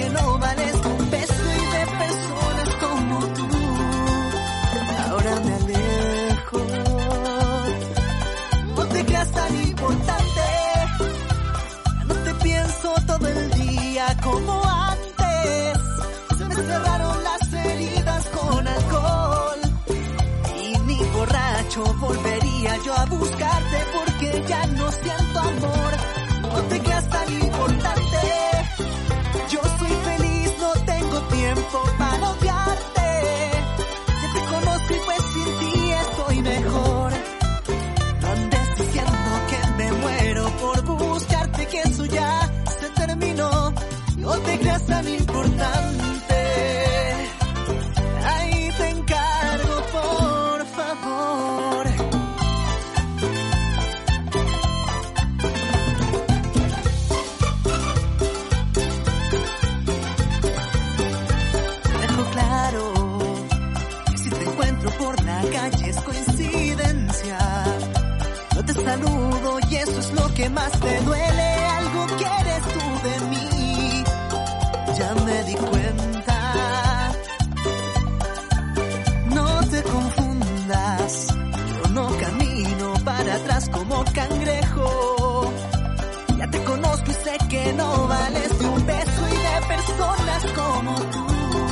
que no vales un peso y de personas como tú. Ahora me alejo. No te creas tan importante. Ya no te pienso todo el día como antes. Se me cerraron las heridas con alcohol. Y ni borracho volvería yo a buscarte porque ya no siento amor. No te creas tan importante. Yo soy feliz, no tengo tiempo para odiarte. Ya te conozco y pues sin ti estoy mejor. No andes diciendo que me muero por buscarte, que eso ya se terminó. No te creas tan importante. Ahí te encargo, por favor. Claro, si te encuentro por la calle es coincidencia. No te saludo y eso es lo que más te duele. Algo quieres tú de mí, ya me di cuenta. No te confundas, yo no camino para atrás como cangrejo. Ya te conozco y sé que no vales de un beso y de personas como tú.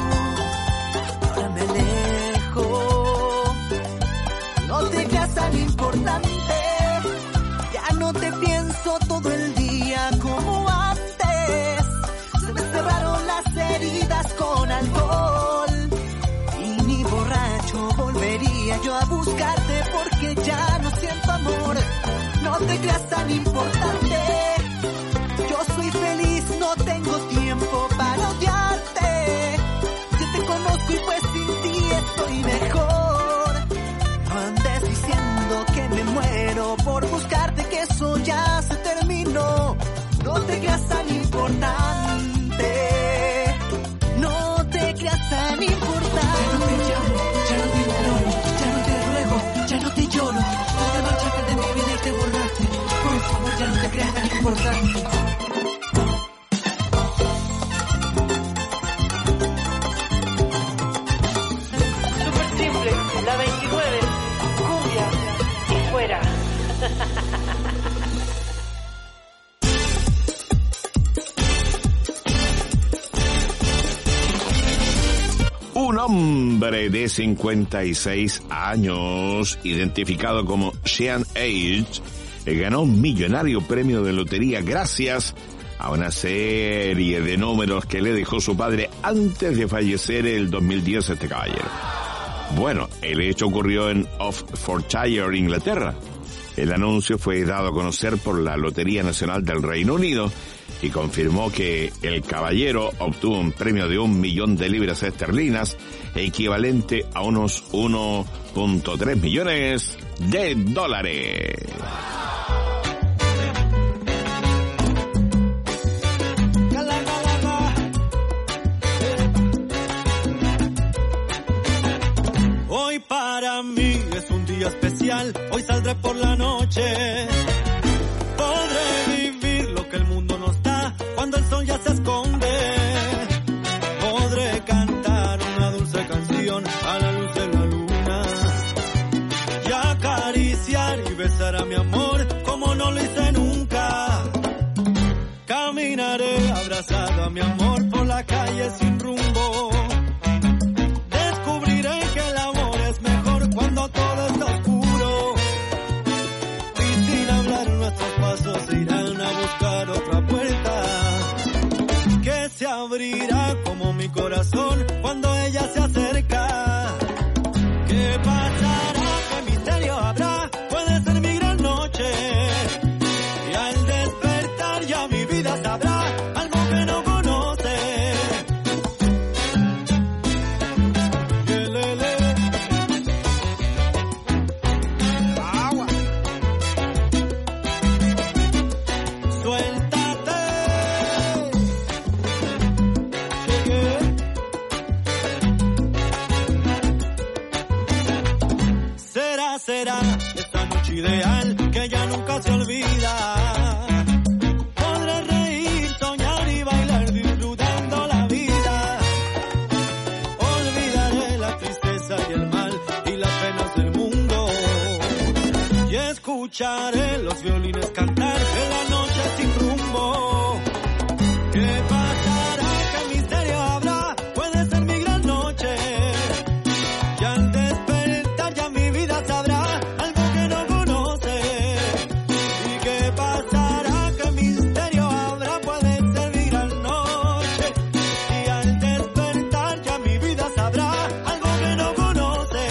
No te creas tan importante. Ya no te pienso todo el día como antes. Se me cerraron las heridas con alcohol. Y ni borracho volvería yo a buscarte porque ya no siento amor. No te creas tan importante. Yo soy feliz, no tengo tiempo para odiarte. Yo te conozco y pues sin ti estoy mejor. No andes diciendo que me muero por buscarte, que eso ya se terminó. No te creas tan importante. No te creas tan importante. Ya no te llamo, ya no te ignoro, ya no te ruego, ya no te lloro. Tú te marchaste de mi vida y te borraste. Por favor, ya no te creas tan importante. La 29, cumbia y fuera. Un hombre de 56 años, identificado como Sean Age, ganó un millonario premio de lotería gracias a una serie de números que le dejó su padre antes de fallecer el 2010 este caballero. Bueno, el hecho ocurrió en Oxfordshire, Inglaterra. El anuncio fue dado a conocer por la Lotería Nacional del Reino Unido y confirmó que el caballero obtuvo un premio de 1 millón de libras esterlinas, equivalente a unos 1.3 millones de dólares. Hoy para mí es un día especial, hoy saldré por la noche. Podré vivir lo que el mundo nos da cuando el sol ya se esconde. Podré cantar una dulce canción a la luz de la luna y acariciar y besar a mi amor como no lo hice nunca. Caminaré abrazado a mi amor por la calle sin rumbo. Descubriré que el amor es mejor cuando todo está oscuro. Y sin hablar nuestros pasos irán a buscar otra puerta que se abrirá como mi corazón cuando ella se acerca. ¿Qué pasará? ¿Qué misterio habrá? Puede ser mi gran noche. Y al despertar ya mi vida sabrá algo que no conoce. Agua. Suéltate. Será esta noche ideal que ya nunca se olvida. Podré reír, soñar y bailar disfrutando la escucharé los violines cantar en la noche sin rumbo. ¿Qué pasará? ¿Qué misterio habrá? Puede ser mi gran noche. Y al despertar ya mi vida sabrá algo que no conoce. ¿Y qué pasará? ¿Qué misterio habrá? Puede ser mi gran noche. Y al despertar ya mi vida sabrá algo que no conoce.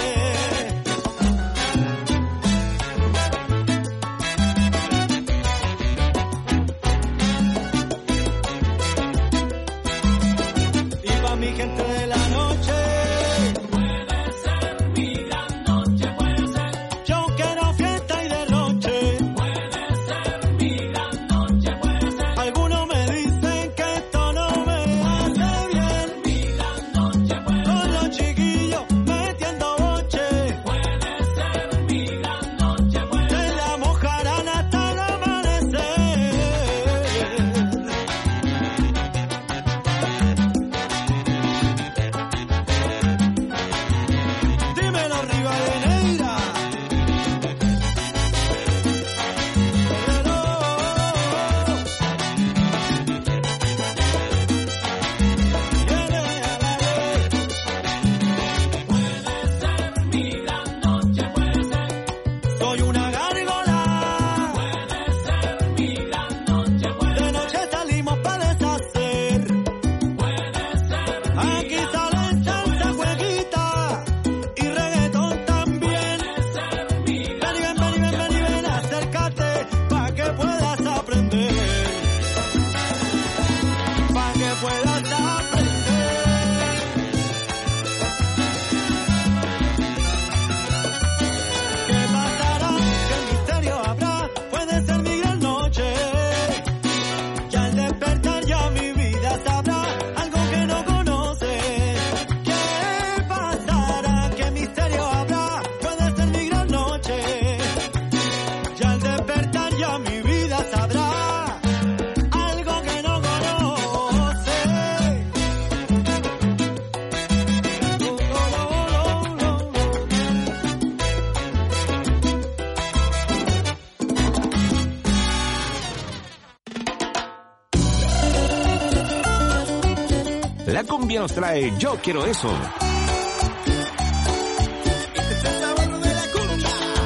Y pa' mi gente de la noche, puede ser mi gran noche, puede ser. Yo quiero fiesta y derroche, puede ser mi gran noche, puede ser. Algunos me dicen que esto no me hace bien, mi gran noche, puede ser. Con los chiquillos metiendo boche, puede ser mi gran noche, puede ser. Se la mojarán hasta el amanecer. Dímelo, Rivadeneira. Viene a la ley. Puede ser mi gran noche, puede ser. Soy una gárgola. Puede ser mi gran noche, puede ser. De noche salimos para deshacer. Puede ser. Aquí salen salsa, jueguita y reggaetón también. Ven, acércate pa' que puedas aprender. Pa' que puedas aprender. ¿Qué pasará? ¿Qué misterio habrá? Puede ser mi gran noche. Y al despertar ya mi vida sabrá algo que no conoce. ¿Qué pasará? ¿Qué misterio habrá? Puede ser mi gran noche. Y al despertar ya mi vida sabrá algo que no conoce. La cumbia nos trae Yo Quiero Eso. Este es el sabor de la cumbia.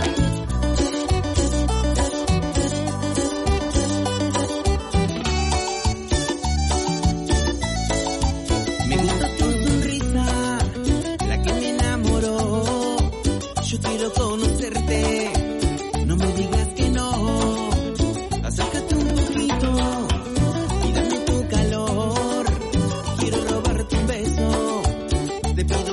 Me gusta tu sonrisa, la que me enamoró. Yo quiero conocerte, no me digas que no. Acércate un poquito y dame tu calor. Quiero robarte un beso, te pido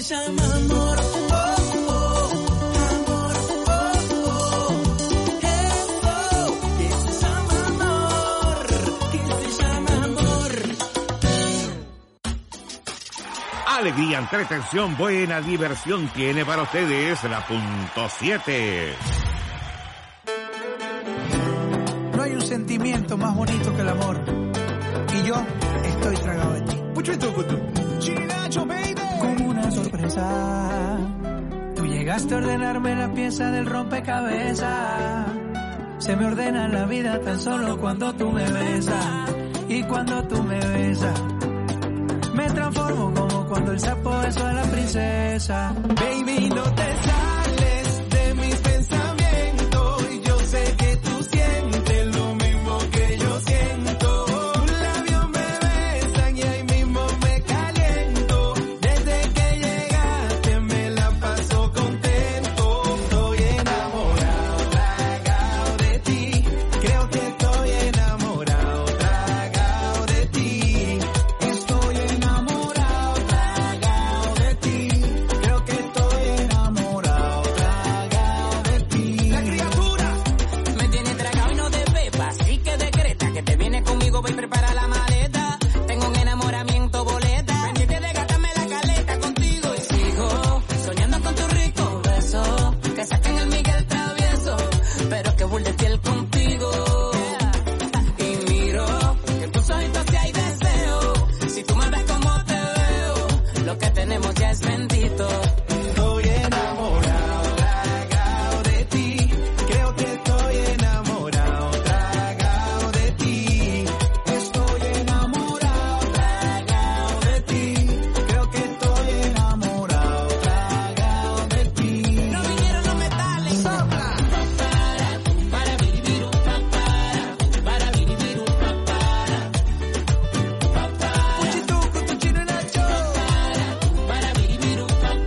llama amor. Alegría, entretención, buena diversión tiene para ustedes la punto 7. No hay un sentimiento más bonito que el amor. Y yo estoy tragado de ti. Como una sorpresa, tú llegaste a ordenarme la pieza del rompecabezas. Se me ordena la vida tan solo cuando tú me besas. Y cuando tú me besas, me transformo como cuando el sapo besó a la princesa. Baby, no te sales de mis pensamientos. Y yo sé que tú sientes lo mismo que yo siento. Tus labios me besan y ahí mismo me caliento. Desde que llegaste me la paso contento. Estoy enamorado, tragado de ti. Creo que estoy enamorado, tragado de ti. Estoy enamorado, tragado de ti. Creo que estoy enamorado, tragado de ti. La criatura Me tiene tragado y no te bebas, así que decreta que te vienes conmigo, voy a preparar la maleta. Tengo un enamoramiento boleta, pendiente de gastarme la caleta contigo. Y sigo soñando con tu rico beso, que saquen el Miguel travieso, pero que burle fiel contigo. Y miro que en tus ojitos sí hay deseo, si tú me ves como te veo, lo que tenemos ya es bendito. estoy enamorado, tragado de ti. Creo que estoy enamorado, tragado de ti. Estoy enamorado, tragado de ti. Creo que estoy enamorado, tragado de ti. No vinieron los metales. Sopla. Para vivir para vivir Puchituco, tu chino y Nacho. para vivir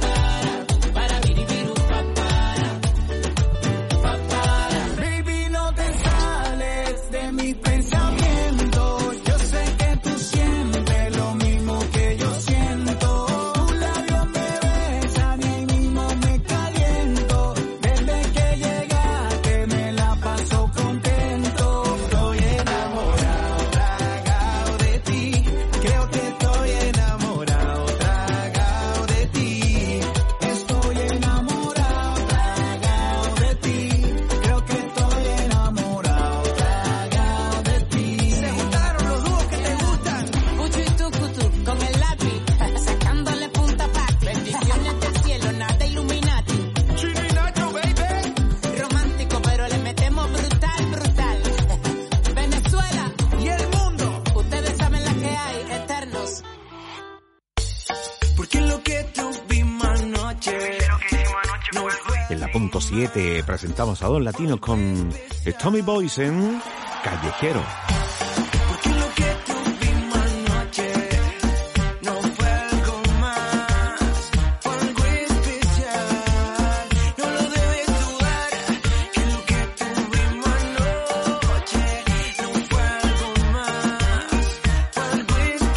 Baby, no te sales de mis pensamientos. Yo sé que tú sientes lo mismo que yo siento. Tus labios me besan y ahí mismo me caliento. Desde que llegaste me la paso contento. Estoy enamorado, tragado de ti. Creo que estoy enamorado, tragado de ti. Estoy enamorado, tragado de ti. Creo que estoy enamorado, tragado de ti. Se juntaron los dúos que te gustan. Cucho y tucutu con el lápiz, sacándole punta pati. Bendiciones del cielo, nada Illuminati. Chino y Nacho, baby. Romántico, pero le metemos brutal, brutal. Venezuela Y el mundo. ustedes saben la que hay, eternos. Porque lo que tuvimos anoche no fue. En la punto 7 presentamos a Don Latino con Tommy Boyce en Callejero. Porque lo que tuvimos anoche no fue algo más, fue algo especial. No lo debes dudar, que lo que tuvimos anoche no fue algo más, fue algo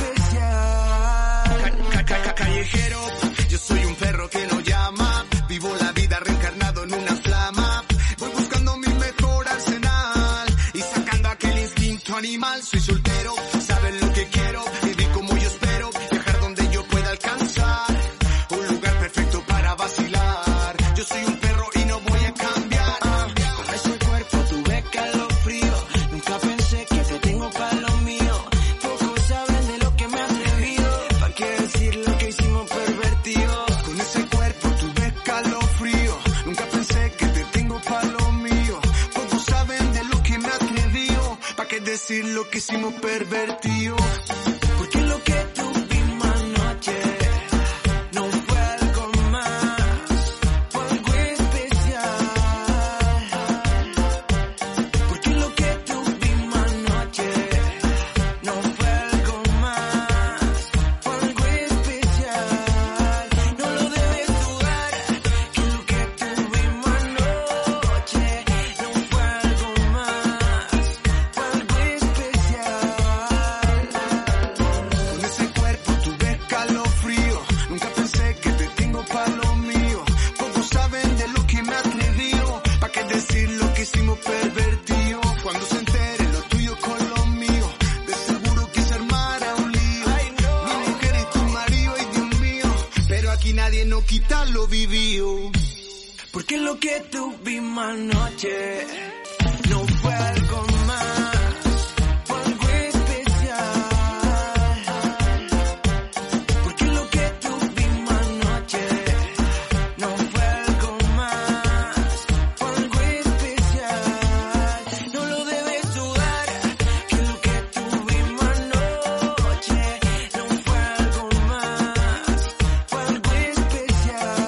especial. Callejero, yo soy un perro que no llama, vivo la vida reencarnado en una flama, voy buscando mi mejor arsenal y sacando aquel instinto animal. Soy soltero, saben lo que quiero, vivir como yo espero, viajar donde yo pueda alcanzar, un lugar perfecto para vacilar. Yo soy un perro y no voy a cambiar. Con ese cuerpo tuve calofrío, nunca pensé que te tengo para lo mío. Pocos saben de lo que me he atrevido, pa' qué decir lo que hicimos pervertido. Con ese cuerpo tuve calofrío, nunca pensé que te tengo pa' lo mío. Pocos saben de lo que me he atrevido, pa' qué decir lo que hicimos pervertido. Porque lo que tuvimos anoche no fue algo más, fue algo especial. Porque lo que tuvimos anoche no fue algo más, fue algo especial. No lo debes dudar, que lo que tuvimos anoche no fue algo más, fue algo especial. aquí nadie nos quita lo vivido. Porque lo que tuvimos anoche no fue algo más, fue algo especial. Porque lo que tuvimos anoche no fue algo más, fue algo especial. No lo debes dudar, que lo que tuvimos anoche no fue algo más, fue algo especial.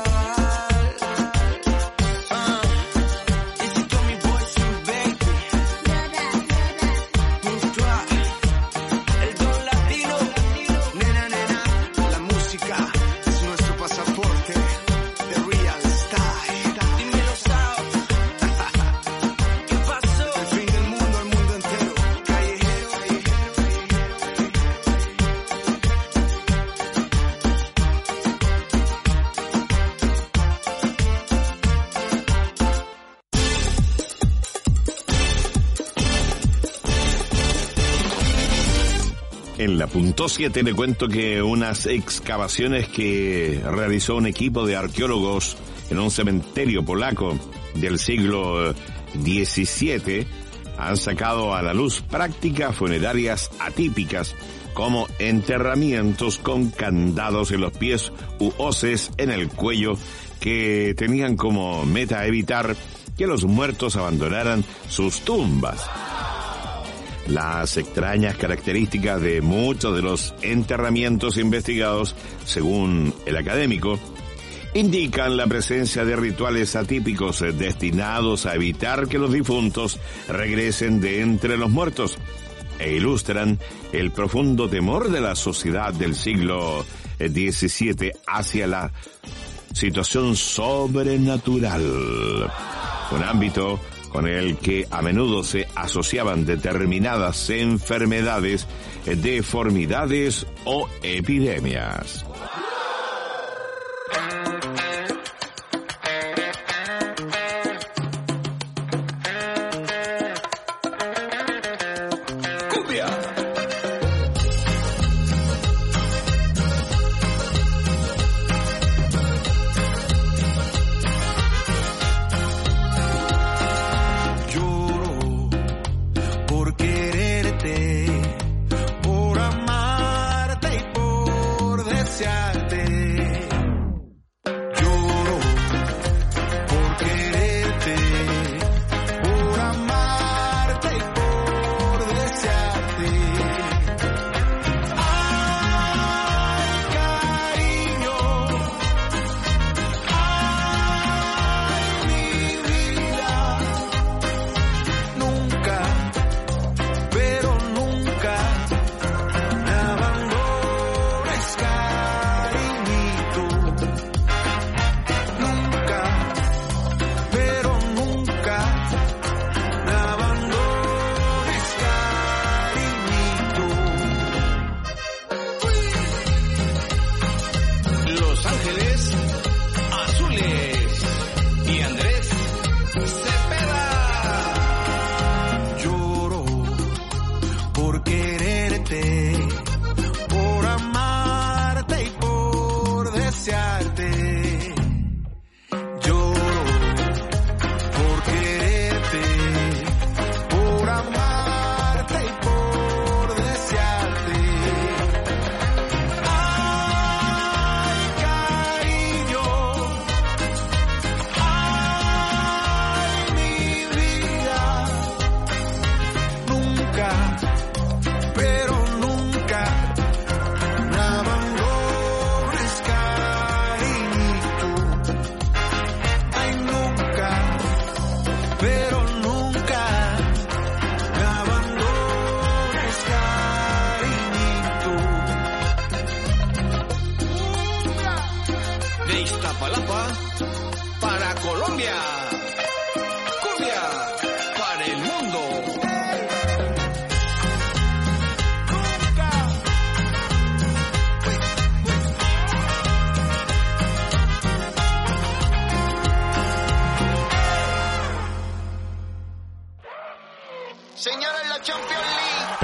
En la punto 7 le cuento que unas excavaciones que realizó un equipo de arqueólogos en un cementerio polaco del siglo XVII han sacado a la luz prácticas funerarias atípicas como enterramientos con candados en los pies u hoces en el cuello que tenían como meta evitar que los muertos abandonaran sus tumbas. Las extrañas características de muchos de los enterramientos investigados, según el académico, indican la presencia de rituales atípicos destinados a evitar que los difuntos regresen de entre los muertos e ilustran el profundo temor de la sociedad del siglo XVII hacia la situación sobrenatural, un ámbito con el que a menudo se asociaban determinadas enfermedades, deformidades o epidemias.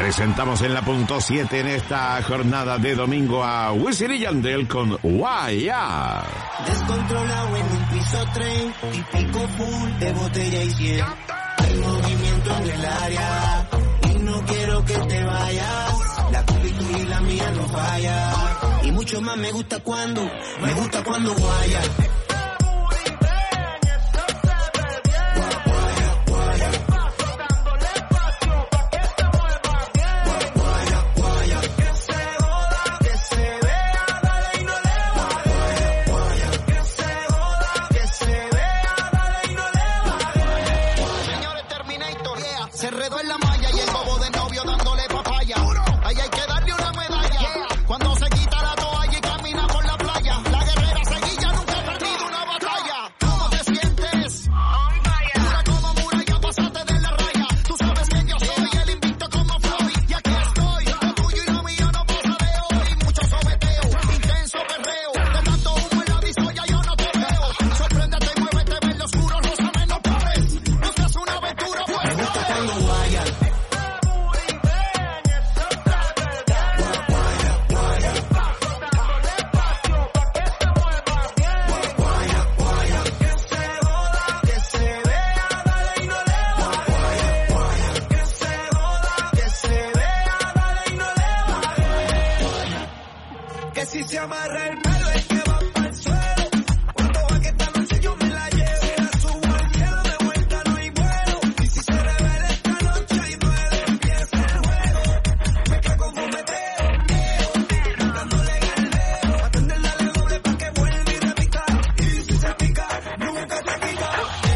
Presentamos en la punto 7 en esta jornada de domingo a Wisin y Yandel con Guaya. Descontrolado en un piso tren, típico full de botella y 100. Hay movimiento en el área y no quiero que te vayas. La cultura y la mía no falla. Y mucho más me gusta cuando guaya. Se enredó en la malla y el bobo de novio dándole papaya. Ahí hay que darle una medalla. Cuando se quita la toalla y camina por la playa. La guerrera seguilla nunca ha perdido una batalla. ¿Cómo te sientes? Dura como muralla, pásate de la raya. Tú sabes que yo soy el invicto como Floyd. Y aquí estoy, lo tuyo y lo mío no pasa de hoy. Mucho sobeteo, intenso perreo. De tanto humo en la disco ya yo no te veo. Sorpréndete y muévete, ven lo oscuro, rózame, no pares. No seas una aventura, pues. Que si se amarra el pelo es que va pa'l suelo. Cuando va que esta noche yo me la llevo. Si la subo al cielo de vuelta no hay vuelo. Y si se revela esta noche y duele, empieza el juego. Mezcla con fumeteo, dándole galeo. Atenderla de doble pa' que vuelva y repita. Y si se pica, nunca se quita.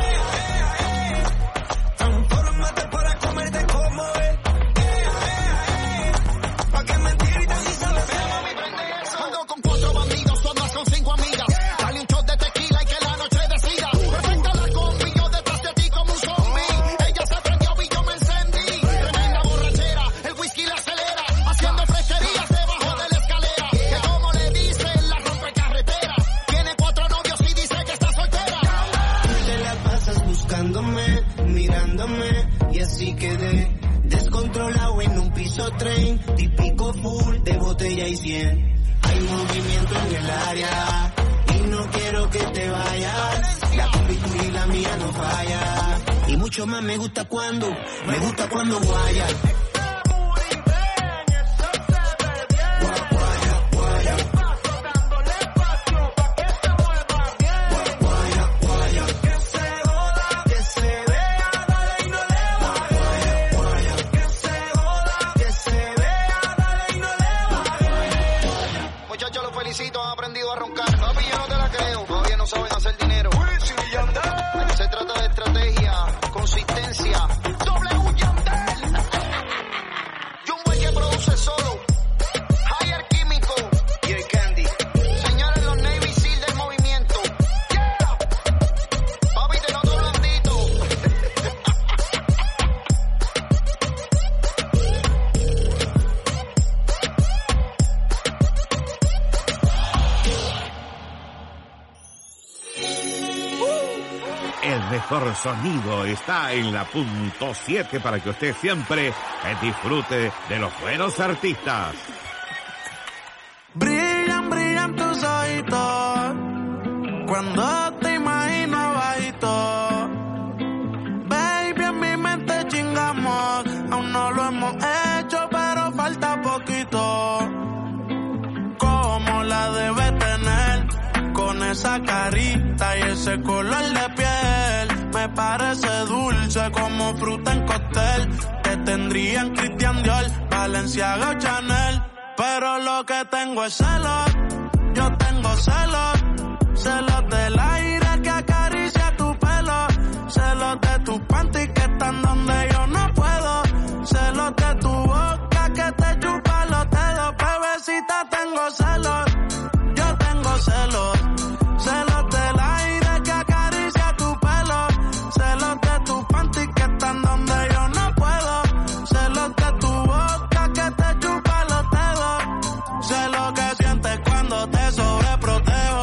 Transfórmate para comerte como es. Pa' que mentiritas y sabes feo. Ando con 4 bandidos, tú andas con 5 amigas. Dale un shot de tequila y que la noche decida. Perfecta la combi, yo detrás de ti como un zombie. Ella se prendió y yo me encendí. Tremenda borrachera, el whisky la acelera. Haciendo fresquerías debajo de la escalera. Que como le dicen, la rompecarretera. Tiene 4 novios y dice que está soltera. Te la pasas buscándome, mirándome. Y así quedé descontrolado en un piso tren. Típico full de botella y 100. Hay movimiento en el área y no quiero que te vayas. La cultura y la mía no falla. Y mucho más me gusta cuando guaya. Muchachos, los felicito, han aprendido a roncar. Papi, yo no te la creo, todavía no saben hacer dinero. Se trata de estrategia, consistencia. W Yandel. Y un güey que produce solo. Higher Químico y el Candy. Señores, los Navy Seal del movimiento. Yeah. Papi, te noto blandito. El mejor sonido está en la punto 7 para que usted siempre disfrute de los buenos artistas. Brillan, brillan tus ojitos cuando te imagino bajito. Baby, en mi mente chingamos, aún no lo hemos hecho, pero falta poquito. Como la debe tener, con esa carita y ese color de piel, me parece dulce como fruta en cóctel, que tendrían Christian Dior, Balenciaga o Chanel. Pero lo que tengo es celos, yo tengo celos, celos del aire que acaricia tu pelo, celos de tus panties que están donde yo no puedo, celos de tu boca que te chupa los dedos, bebecita tengo celos, yo tengo celos, celos del aire que acaricia tu pelo, celos de tus panties que están donde yo no puedo, celos de tu boca que te chupa los dedos, sé lo que sientes cuando te sobreprotejo.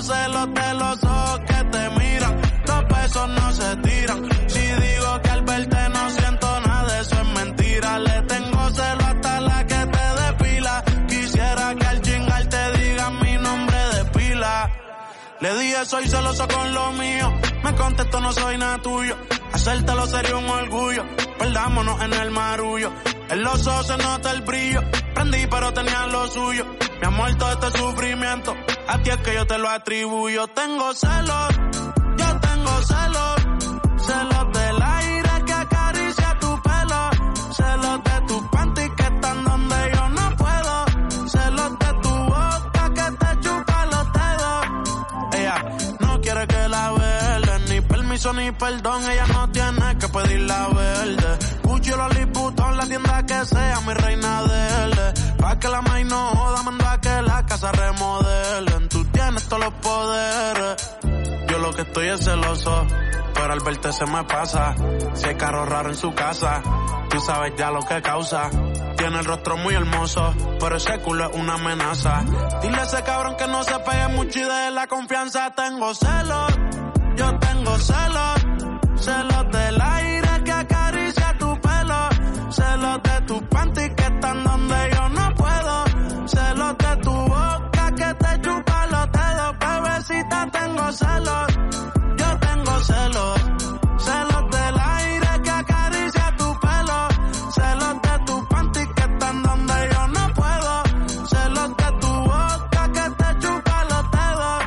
tengo celos de los ojos que te miran. Los besos no se tiran. Si digo que al verte no siento nada, eso es mentira. Le tengo celos hasta la que te depila. Quisiera que al chingar te diga mi nombre de pila. Le dije soy celoso con lo mío. Me contestó no soy nada tuyo. Hacértelo sería un orgullo. Perdámonos en el marullo. En los ojos se nota el brillo. Prendí pero tenía lo suyo. Mi amor, todo este sufrimiento, a ti es que yo te lo atribuyo. Tengo celos, yo tengo celos. Celos del aire que acaricia tu pelo. Celos de tus panties que están donde yo no puedo. Celos de tu boca que te chupa los dedos. Ella no quiere que la verde, ni permiso ni perdón. Ella no tiene que pedir la verde. Gucci o Lolliputón, la tienda que sea, mi reina de pa' que la maíz no joda, mando a que la casa remodelen. Tú tienes todos los poderes. Yo lo que estoy es celoso, pero al verte se me pasa. Si hay carro raro en su casa, tú sabes ya lo que causa. Tiene el rostro muy hermoso, pero ese culo es una amenaza. Dile a ese cabrón que no se pegue mucho y de la confianza. Tengo celos, yo tengo celos. Celos del aire que acaricia tu pelo. Celos de tus panties que están donde yo no puedo. Celos de tu boca que te chupa los dedos. Bebecita, tengo celos, yo tengo celos. Celos del aire que acaricia tu pelo. Celos de tus panties que están donde yo no puedo. Celos de tu boca que te chupa los dedos.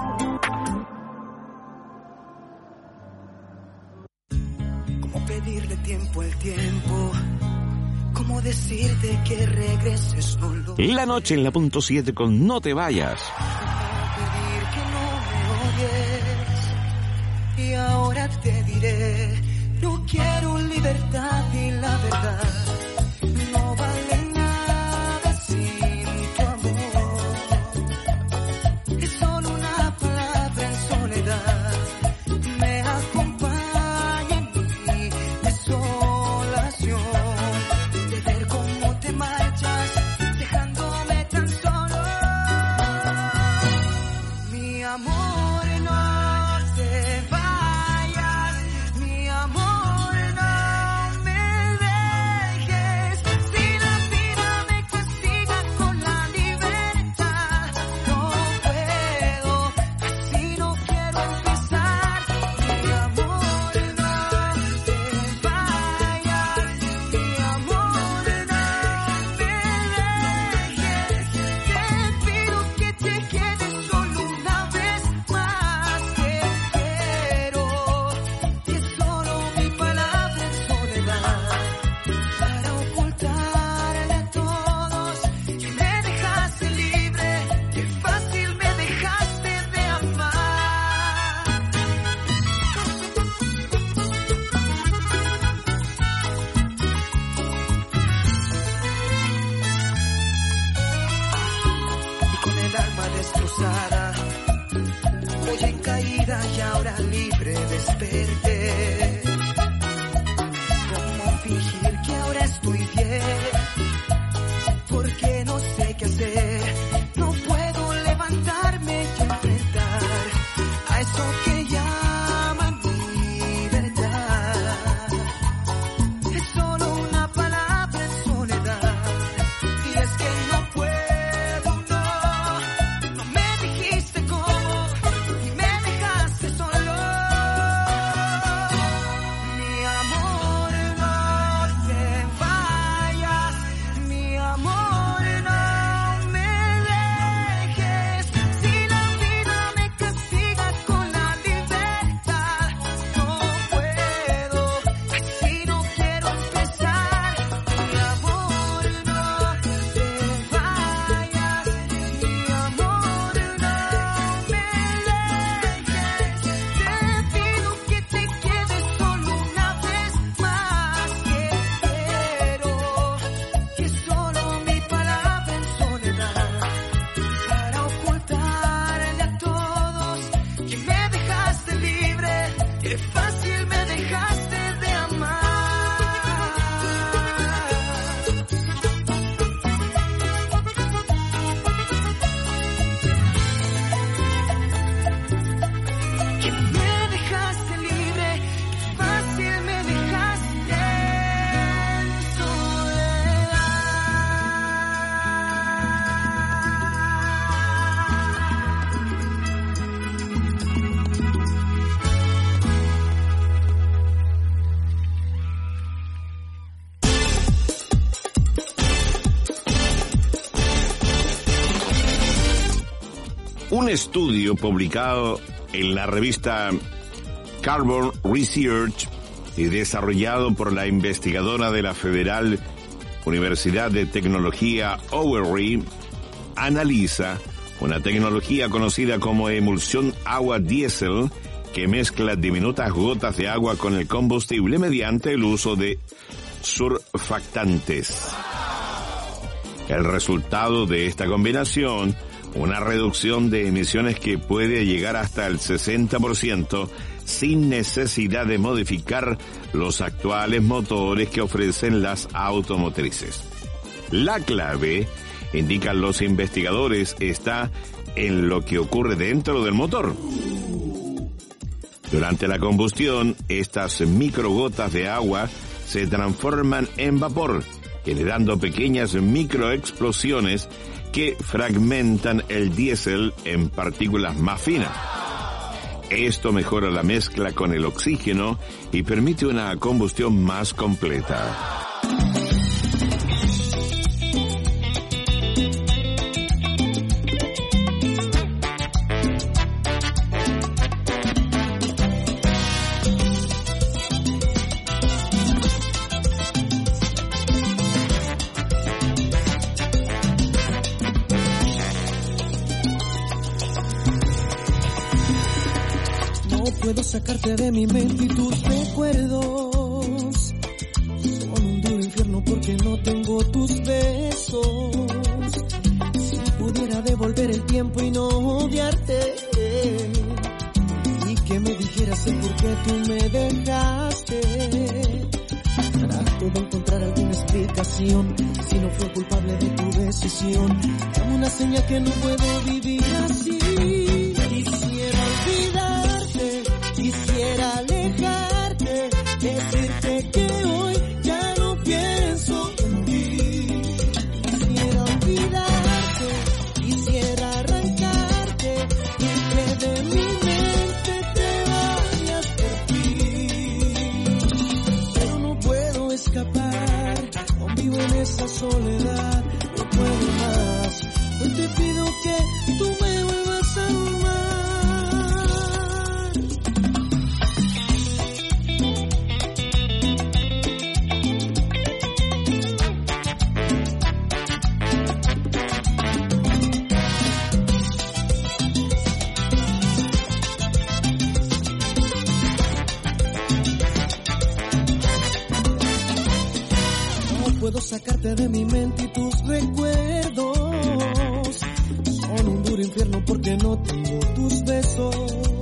¿Cómo pedirle tiempo al tiempo? ¿Cómo decirte que regreses? No lo La noche en la punto 7 con No Te Vayas. pedir que no me odies. Y ahora te diré, no quiero libertad y la verdad no vale nada sin tu amor. Es solo una palabra en soledad. Me acompaña en mi desolación. De ver cómo te marchas, dejándome tan solo. Mi amor, no te vayas. Mi amor, no me dejes. Si la vida me castiga con la libertad, no puedo, así no quiero empezar. Mi amor, no te vayas. Mi amor, no me dejes. Te pido que te quedes solo una vez más. Te quiero, es solo mi palabra en soledad, para ocultarle a todos que me dejaste libre, que fácil me dejaste de amar. Y con el alma destrozada, hoy en caída y ahora libre desperté. ¿Cómo fingir que ahora estoy bien? Porque no sé qué hacer. No puedo levantarme y enfrentar a eso que llaman libertad. Es solo una palabra en soledad. Y es que no puedo, no. No me dijiste cómo y me dejaste solo. estudio publicado en la revista Carbon Research y desarrollado por la investigadora de la Federal Universidad de Tecnología Owerri, analiza una tecnología conocida como emulsión agua diésel que mezcla diminutas gotas de agua con el combustible mediante el uso de surfactantes. El resultado de esta combinación, una reducción de emisiones que puede llegar hasta el 60% sin necesidad de modificar los actuales motores que ofrecen las automotrices. La clave, indican los investigadores, está en lo que ocurre dentro del motor. Durante la combustión, estas microgotas de agua se transforman en vapor, generando pequeñas microexplosiones que fragmentan el diésel en partículas más finas. Esto mejora la mezcla con el oxígeno y permite una combustión más completa. Puedo sacarte de mi mente y tus recuerdos. Son un duro infierno porque no tengo tus besos. Si pudiera devolver el tiempo y no odiarte, y que me dijeras el por qué tú me dejaste, trato de encontrar alguna explicación. Si no fue culpable de tu decisión, dame una señal que no puedo vivir así. Quisiera olvidarte, quisiera alejarte, decirte que hoy ya no pienso en ti. Quisiera olvidarte, quisiera arrancarte y que de mi mente te vayas por ti. Pero no puedo escapar, aún vivo en esa soledad, no puedo más. Hoy te pido que tú me vuelvas a amar. Puedo sacarte de mi mente y tus recuerdos. Son un duro infierno porque no tengo tus besos.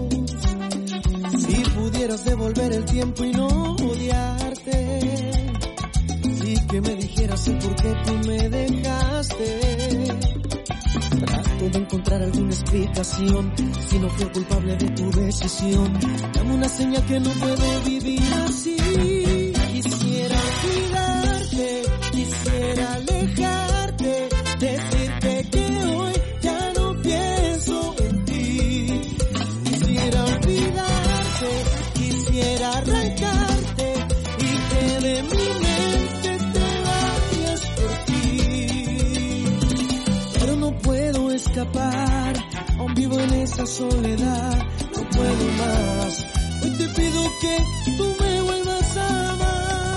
Si pudieras devolver el tiempo y no odiarte, y que me dijeras el por qué tú me dejaste, trato de encontrar alguna explicación. Si no fui culpable de tu decisión, dame una señal que no puedo vivir así. Quisiera olvidarte, quisiera alejarte, decirte que hoy ya no pienso en ti. Quisiera olvidarte, quisiera arrancarte y que de mi mente te vayas por ti. Pero no puedo escapar, aún vivo en esa soledad, no puedo más. Hoy te pido que tú me vuelvas a amar.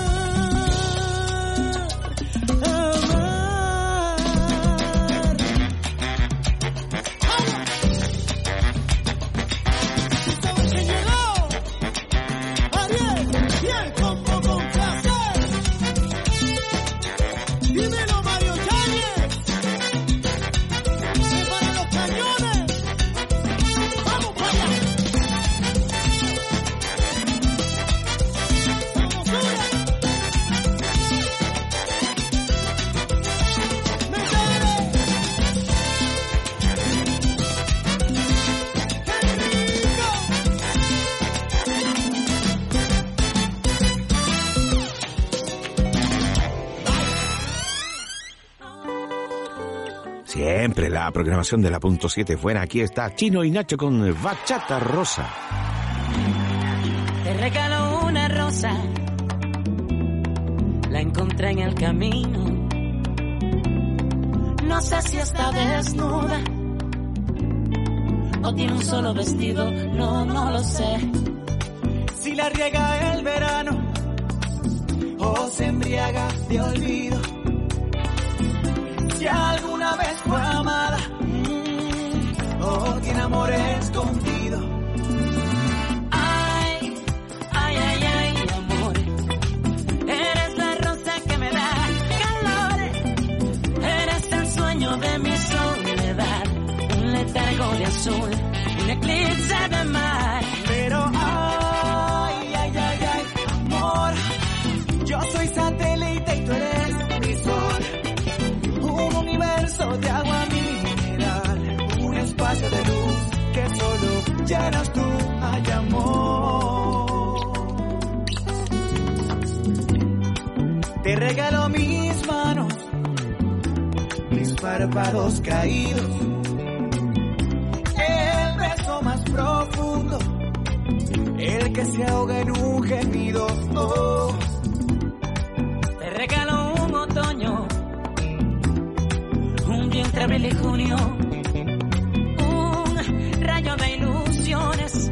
Siempre la programación de la punto 7 es buena. Aquí está Chino y Nacho con Bachata Rosa. Te regalo una rosa, la encontré en el camino. No sé si está desnuda o tiene un solo vestido, no lo sé. Si la riega el verano o se embriaga de olvido, si alguna vez fue amada o tiene amor escondido. Ay, ay, ay, ay, amor, eres la rosa que me da calor, eres el sueño de mi soledad, un letargo de azul, un eclipse de mar. Pero ay, ay, ay, ay, amor, yo soy satélite y tú eres mi sol, un universo de agua mineral, un espacio de luz que solo llenas tú, ay, amor. Te regalo mis manos, mis párpados caídos, el beso más profundo, el que se ahoga en un gemido. Oh. Te regalo un otoño, un vientre abril y junio, un rayo de ilusiones,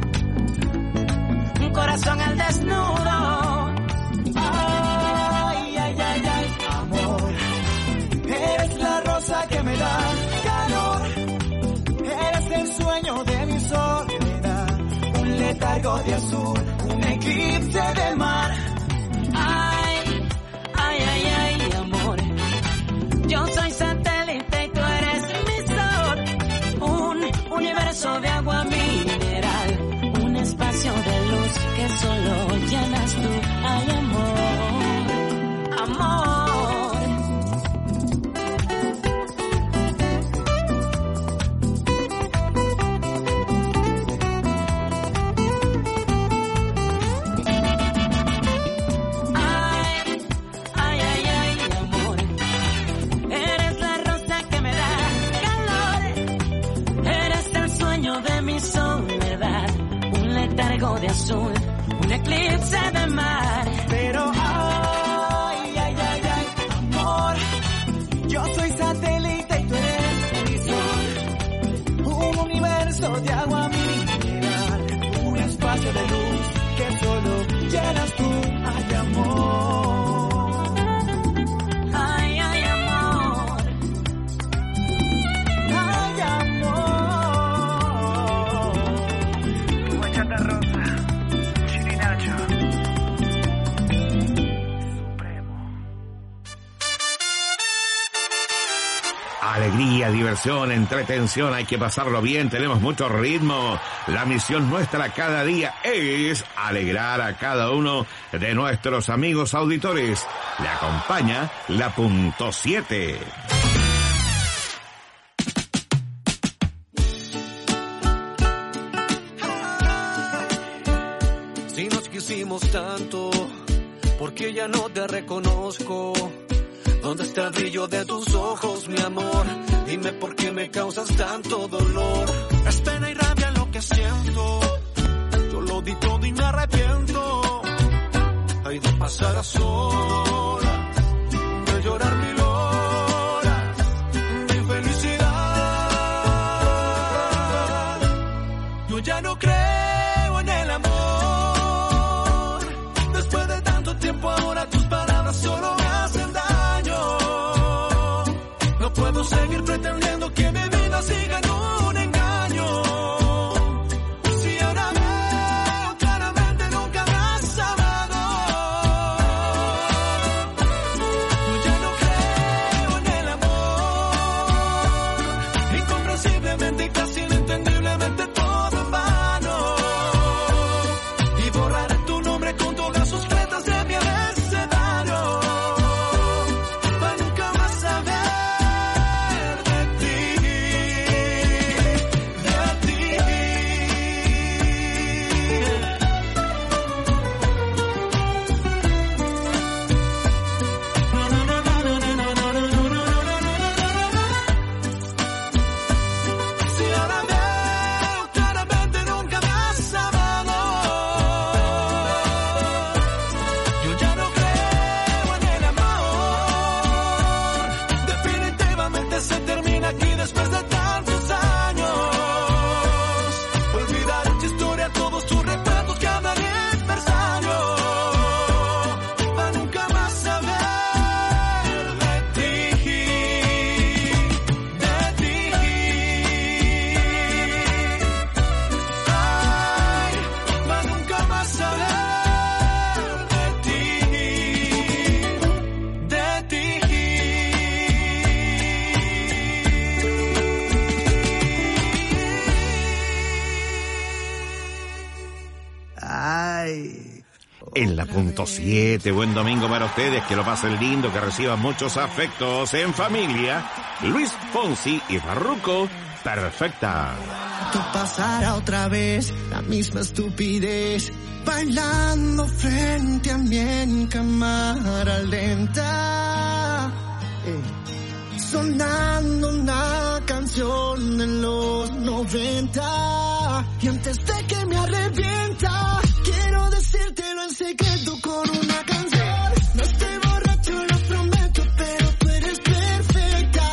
un corazón al desnudo. Ay, ay, ay, ay, amor, eres la rosa que me da calor, eres el sueño de mi soledad, un letargo de azul, un eclipse de mar. Ay, ay, ay, ay, amor, yo soy satélite y tú eres mi sol, un universo de agua mineral, un espacio de luz que solo llenas tú, ay, amor, amor. De azul, un eclipse de mar. Pero ay, ay, ay, ay, amor, yo soy satélite y tú eres mi sol, un universo de agua mineral, un espacio de luz que solo llenas tú, ay, amor. Ay, ay, amor. Ay, amor. Bachata rosa, chirinacho, supremo. Alegría, diversión, entretención, hay que pasarlo bien, tenemos mucho ritmo. La misión nuestra cada día es alegrar a cada uno de nuestros amigos auditores. Le acompaña la punto 7. Si nos quisimos tanto, ¿por qué ya no te reconozco? ¿Dónde está el brillo de tus ojos, mi amor? Dime por qué me causas tanto dolor. Es pena y rabia lo que siento, yo lo di todo y me arrepiento. Hay de pasar a sola, de llorar mil horas de infelicidad. Yo ya no creo en el amor, después de tanto tiempo ahora tus palabras solo me hacen daño. No puedo seguir pretendiendo que mi vida siga en un engaño. Si ahora veo claramente nunca me has amado. Ay. En la punto 7, buen domingo para ustedes, que lo pasen lindo, que reciban muchos afectos en familia. Luis Fonsi y Farruko, Perfecta. Que pasará otra vez la misma estupidez, bailando frente a mí en cámara lenta, sonando una canción de los 90, y antes de que me arrepienta, quiero decírtelo en secreto con una canción. No estoy borracho, lo prometo, pero tú eres perfecta.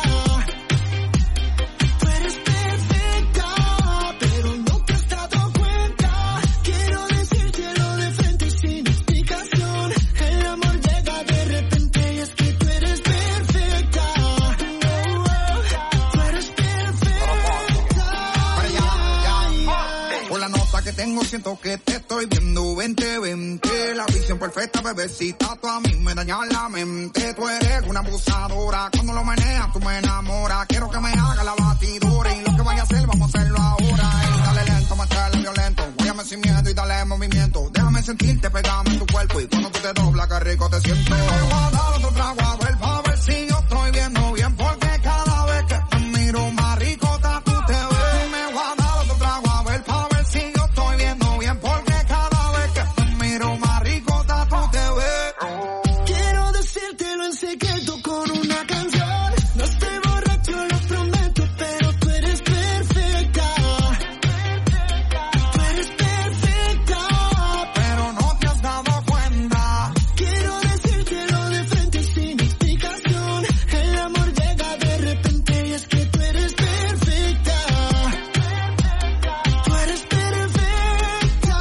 Tú eres perfecta, pero no te has dado cuenta. Quiero decírtelo de frente y sin explicación. El amor llega de repente y es que tú eres perfecta. Tú eres perfecta. Por la nota que tengo siento que te estoy viendo 20-20. La visión perfecta, bebecita, tú a mí me dañas la mente. Tú eres una abusadora, cuando lo meneas tú me enamoras. Quiero que me haga la batidora y lo que vaya a hacer vamos a hacerlo ahora. Y dale lento, métele violento, guíame sin miedo y dale movimiento. Déjame sentirte, pegame en tu cuerpo y cuando tú te doblas qué rico te siento. Me voy a dar otro trago a ver, pa' ver si yo estoy viendo bien, porque cada vez que te miro más ricota tú te ves. Me voy a dar otro trago a ver, pa' ver si yo estoy viendo bien, porque cada vez que te miro más ricota tú te ves. Quiero decírtelo en secreto con una canción. No estoy borracho, lo prometo, pero tú eres perfecta. Tú eres perfecta, Pero no te has dado cuenta. quiero decírtelo de frente y sin explicación. El amor llega de repente y es que tú eres perfecta. Tú eres perfecta.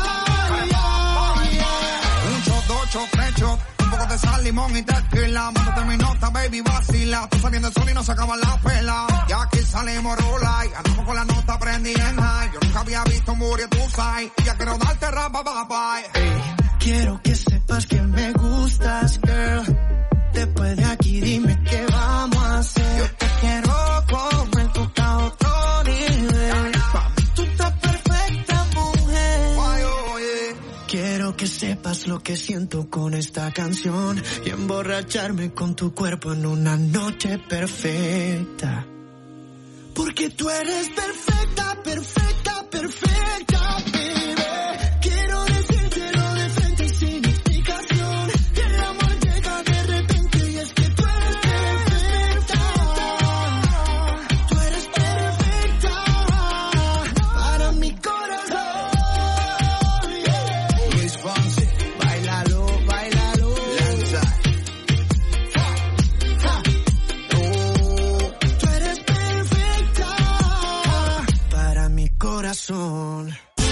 Un shot, dos shots, tres shots, un poco de sal, limón y tequila. Mándate mi nota, baby, vacila. Tú saliendo el sol y no se acaba la pela. Y aquí salimos rola y andamos con la nota prendida en high. Yo nunca había visto un Muriel, tú sabes. Y ya quiero darte rapa, bye. Quiero que sepas que me gustas, girl. Después de aquí dime qué vamos a hacer. Yo te quiero comer, tú estás a otro nivel. Pa' mí tú estás perfecta, mujer. Ay, oye. Quiero que sepas lo que siento con esta canción y emborracharme con tu cuerpo en una noche perfecta. Porque tú eres perfecta, perfecta, perfecta, baby. Quiero decírtelo de frente y sin explicación. El amor llega de repente y es que tú eres perfecta. Tú eres perfecta para mi corazón. Luis Fonsi, Bailalo, bailalo. Lanza. Tú eres perfecta para mi corazón.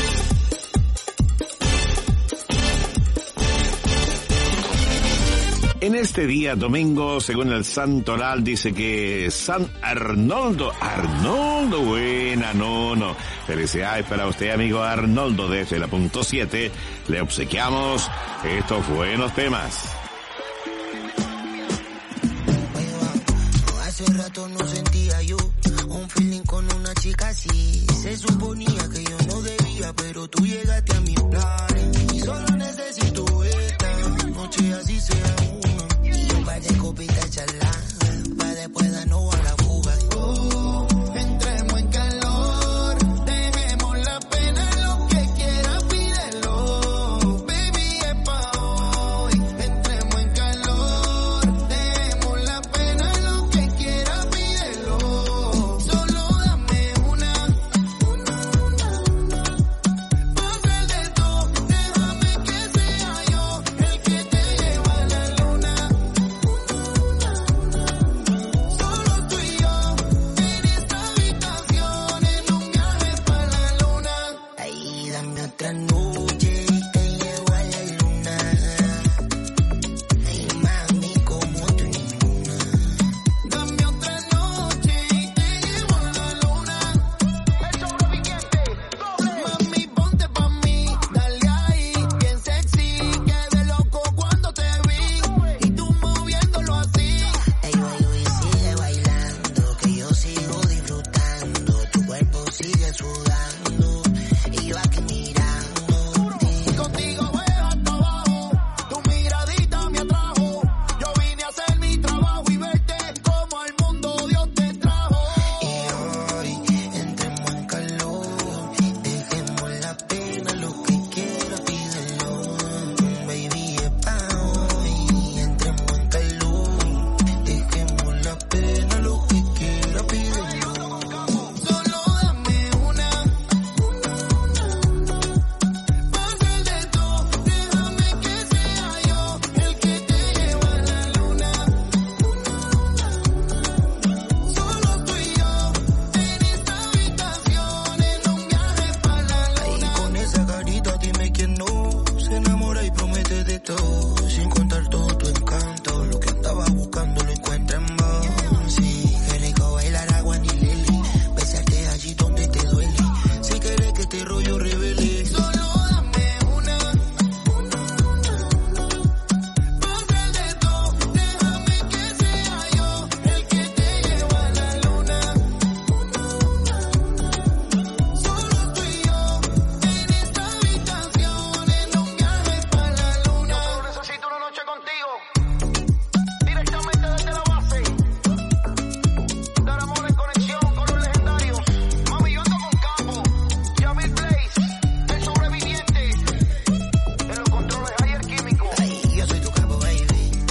En este día domingo, según el santoral, dice que San Arnoldo, buena, no. Felicidades para usted, amigo Arnoldo, desde la punto 7. Le obsequiamos estos buenos temas. Hace rato no sentía yo un feeling con una chica así. Se suponía que yo no debía, pero tú llegaste a mis planes. Y solo necesito esta noche, así sea uno. Y un par de copitas charlar, pa' después darnos a la fuga. Entremos en calor, dejemos la pena, lo que quieras pídelo. Baby, es pa' hoy. Entremos en calor, dejemos la pena, lo que quieras pídelo. Solo dame una. Pasa de todo, déjame que sea secreto, sin contar todo tu encanto. Lo que andaba buscando lo encuentro en vos. Sí, qué rico bailar agua ni lili, besarte allí donde te duele. Si quieres que este rollo revele, solo dame una. Pasa de todo, déjame que sea yo el que te lleva a la luna. Solo tú y yo en esta habitación, en un viaje para la luna. Yo necesito una noche contigo, directamente desde la base. Dar amor en conexión con los legendarios. Mami, yo ando con Campo, Yamil Blaze, el sobreviviente. En los controles hay el químico. Ay, yo soy tu capo, baby.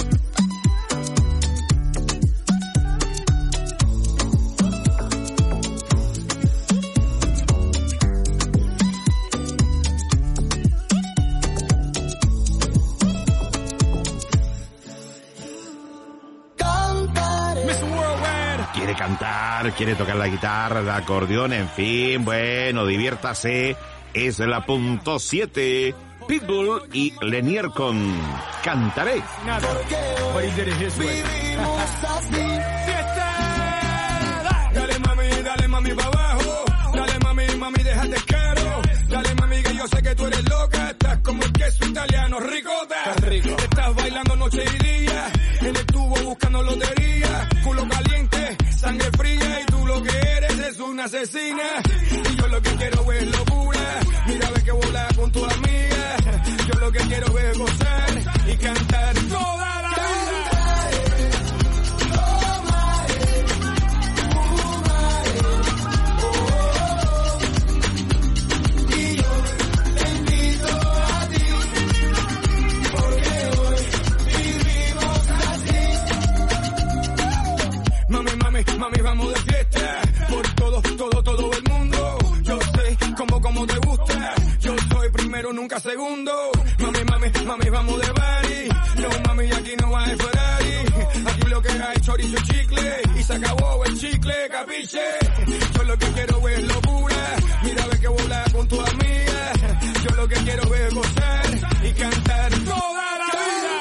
Cantaré. Quiere cantar, quiere tocar la guitarra, el acordeón, en fin, bueno, diviértase. Es la punto 7. Pitbull y Lenier con Cantaré. Dale mami pa' abajo, dale mami déjate caro, dale mami que yo sé que tú eres loca, estás como el queso italiano, ricota, estás bailando noche y día, en el tubo buscando lotería, culo caliente, sangre fría y tú lo que eres es una asesina, y yo lo que quiero es locura, mira ve que vola con tu amiga, yo lo que quiero es gozar y cantar toda la vida. Mami, vamos de fiesta, por todo el mundo. Yo sé cómo te gusta, yo soy primero, nunca segundo. Mami, vamos de party. No, mami, aquí no hay Ferrari. Aquí lo que hay chorizo y chicle, y se acabó el chicle, capiche. Yo lo que quiero es locura, mira ve que vola con tu amiga. Yo lo que quiero es gozar y cantar toda la vida.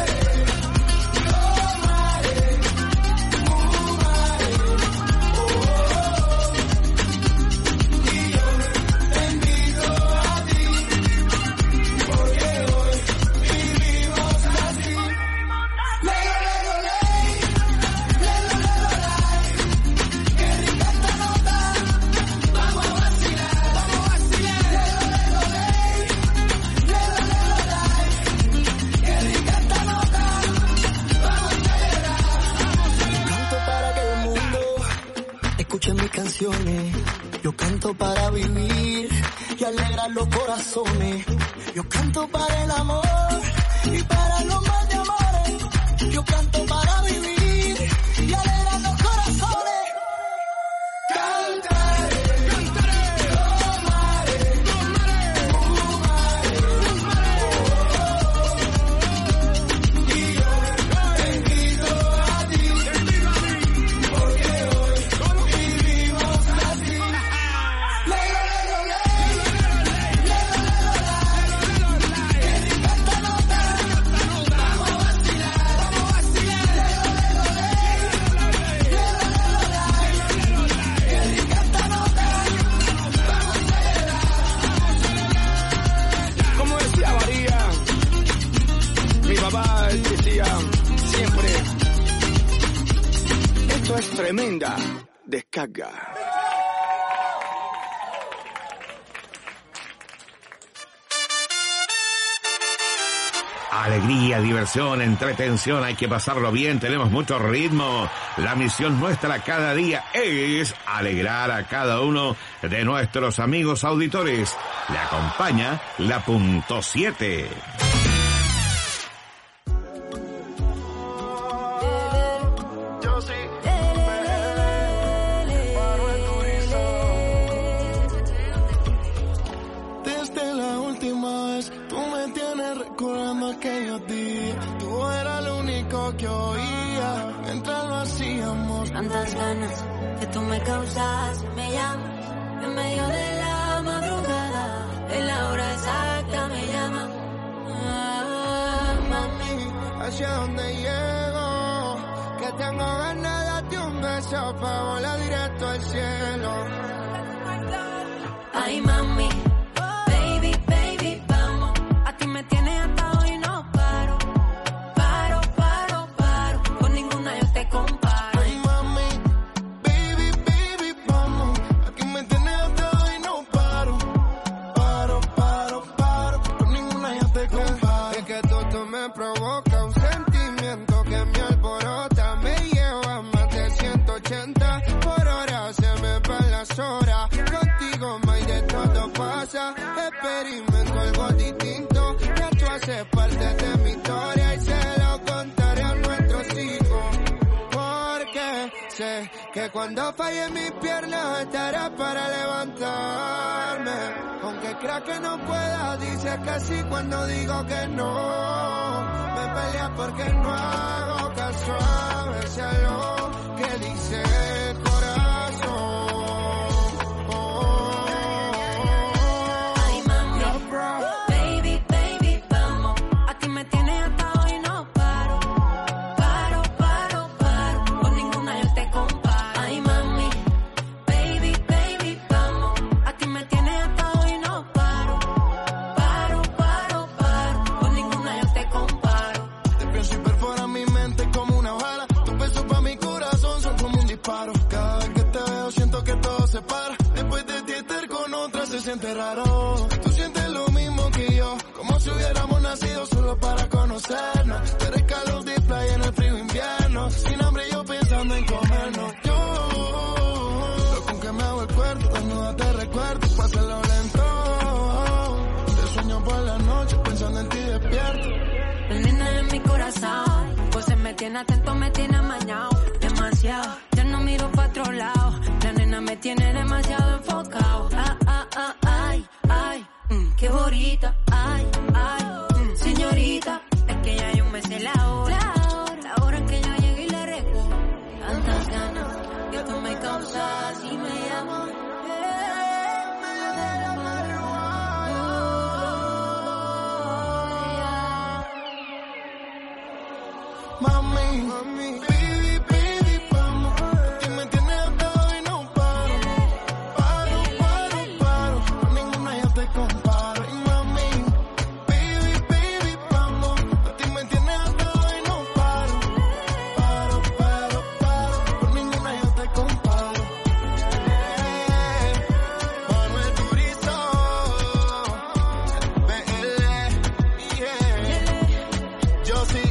Yo canto para vivir y alegrar los corazones. Yo canto para el amor y para los más de amores. Yo canto para vivir y alegrar los corazones. Cantaré, tomaré, y yo te invito a ti, porque hoy vivimos así. Como decía María, mi papá decía siempre, esto es tremenda descarga. Alegría, diversión, entretención, hay que pasarlo bien, tenemos mucho ritmo. La misión nuestra cada día es alegrar a cada uno de nuestros amigos auditores. Le acompaña la punto 7. Desde la última vez, tú me tienes recordando aquellos días. Tú eras lo único que oía mientras lo hacíamos. Tantas ganas que tú me causas, me llamas en medio de la madrugada, en la hora exacta me llamas. hacia donde llego. Que tengo ganas de darte un beso pa' volar directo al cielo. Ay, mami, baby, baby, vamos. Aquí me tienes atado y no paro. Paro, con ninguna yo te comparo. Ay, mami, baby, baby, vamos. Aquí me tienes atado y no paro. Paro, con ninguna yo te comparo. Es que todo me provoca un sentimiento que me alborota. Me lleva a más de 180 por hora, se me van las horas. Contigo, may, de todo pasa. Experimento algo distinto. Ya tú haces parte de mi historia y se lo contaré a nuestros hijos. Porque sé que cuando falle mis piernas estarás para levantarme. Aunque crea que no pueda, dices que sí cuando digo que no. Me pelea porque no hago caso a veces a lo que dice el corazón. Ay, mami, baby, vamos. Aquí me tienes atado y no paro. Paro, con ninguna yo te comparo. Ay, mami, baby, vamos. Aquí me tienes atado y no paro. Paro, con ninguna yo te comparo. Te pienso y perfora mi mente como una bala. Tus besos pa' mi corazón son como un disparo. Cada vez que te veo siento que todo se para. Después de ti estar con otra se siente raro. Tú sientes lo mismo que yo, como si hubiéramos nacido solo para conocernos. Tú eres calor de playa en el frío invierno. Sin hambre yo pensando en comernos. Yo, con que me hago el cuerpo, cuando te recuerdo, pásalo lento. Te sueño por la noche pensando en ti despierto. La nena en mi corazón, pues se me tiene atento, me tiene amañado, demasiado. Ya no miro pa' otro lado, la nena me tiene demasiado enfocado. Ay, qué bonita, ay, señorita. Es que ya yo me sé la hora en que yo llegué y le recojo. Tantas ganas que tú me causas y me llamas. Mami, baby, vamos. Aquí me tienes atado y no paro. Paro, con ninguna yo te comparo. Y mami, baby, vamos. Aquí me tienes atado y no paro. Paro, con ninguna yo te comparo. Manuel Turizo, BL, yeah. Yo sí.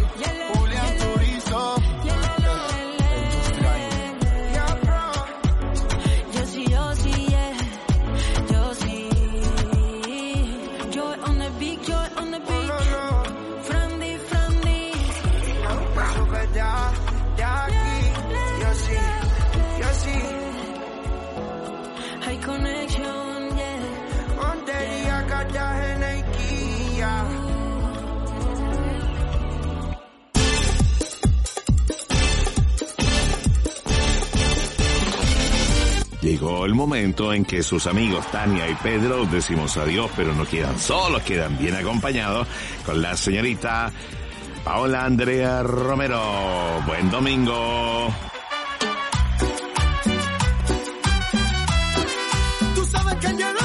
High connection, yeah. Montería, Cartagena y Quilla. Llegó el momento en que sus amigos Tania y Pedro decimos adiós, pero no quedan solos, quedan bien acompañados con la señorita Paola Andrea Romero. Buen domingo. Tú sabes que llegó.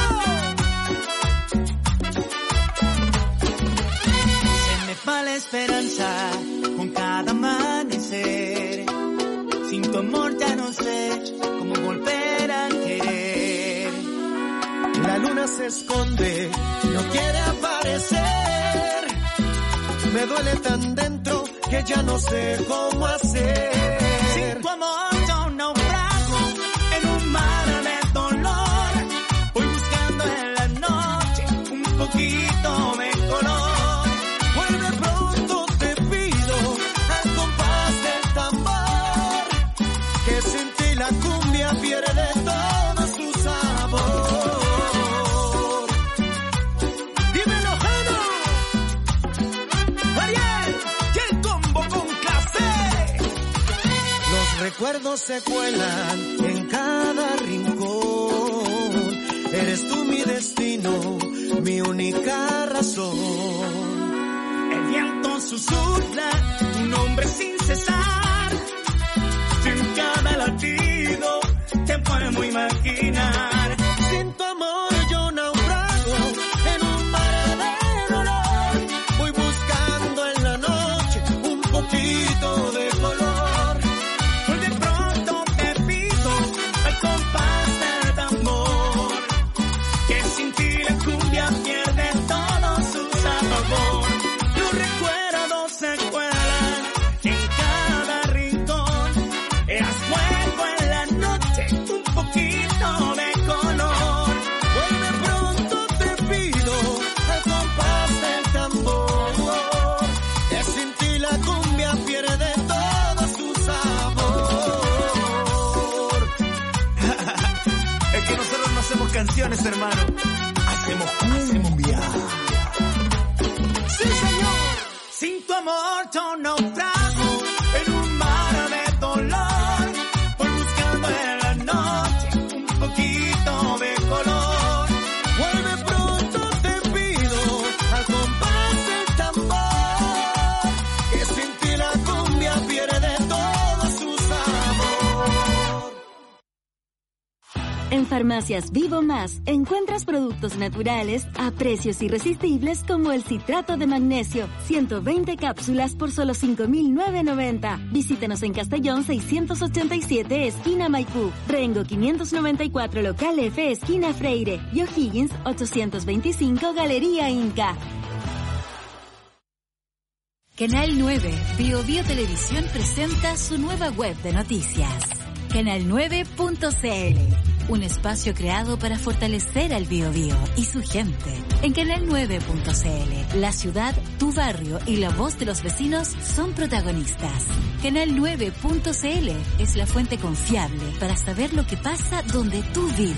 Se me va la esperanza con cada amanecer. Sin tu amor ya no sé cómo volver a querer. La luna se esconde, no quiere aparecer. Me duele tan dentro que ya no sé cómo hacer. Sin tu amor yo naufrago en un mar de dolor. Voy buscando en la noche un poquito de color. Vuelve pronto, te pido, al compás del tambor. Que sin ti la cumbia pierde todo su sabor. Dímelo, Jano. Ariel, y el combo con clase. Los recuerdos se cuelan en cada rincón. Eres tú mi destino, mi única razón. El viento susurra cesar. Sin cada latido te podemos imaginar. Sin tu amor yo naufrago en un mar de dolor. Voy buscando en la noche un poquito de color. Hoy de pronto te pido al compás del tambor, que sin ti la cumbia pierde todo su sabor. Los recuerdos se cuelan en cada rincón. Eras fuego en la noche, un poquito de color. Hoy de pronto te pido al compás del tambor, que sin ti la cumbia pierde todo su sabor. Es que nosotros no hacemos canciones, hermano. Hacemos cumbia. Sí, señor. Sin tu amor yo naufrago en un mar de dolor. Voy buscando en la noche un poquito de color. Hoy de pronto te pido al compás del tambor, que sin ti la cumbia pierde todo su sabor. En Farmacias Vivo Más encuentras productos naturales a precios irresistibles como el citrato de magnesio, 120 cápsulas por solo 5.990. Visítanos en Castellón 687, esquina Maipú, Rengo 594, local F, esquina Freire, y O'Higgins 825, Galería Inca. Canal 9, Bio Bio Televisión presenta su nueva web de noticias. Canal9.cl, un espacio creado para fortalecer al Bio Bio y su gente. En Canal9.cl, la ciudad, tu barrio y la voz de los vecinos son protagonistas. Canal9.cl es la fuente confiable para saber lo que pasa donde tú vives.